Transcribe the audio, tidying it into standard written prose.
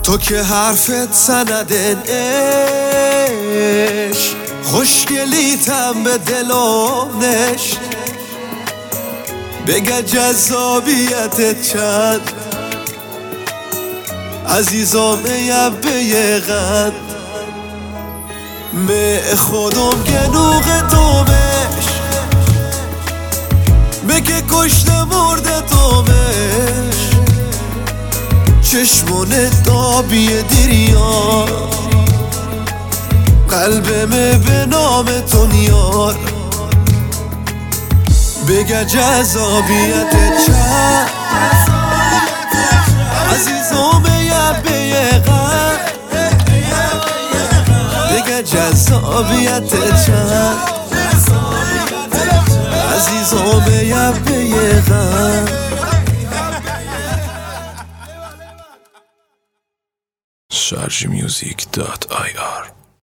تو که حرفت سندن عشق خوشگلیتم به دلانش بگه جذابیتت چند عزیزم یه قد به خودم گنوغ تومش بگه کشته مرده تومش چشمونه دابی دیریار قلبم به نام تو نیار بگه جذابیت چند عزیزم یه قد بگه جذابیت چند عزیزم یه قد sharjmusic.ir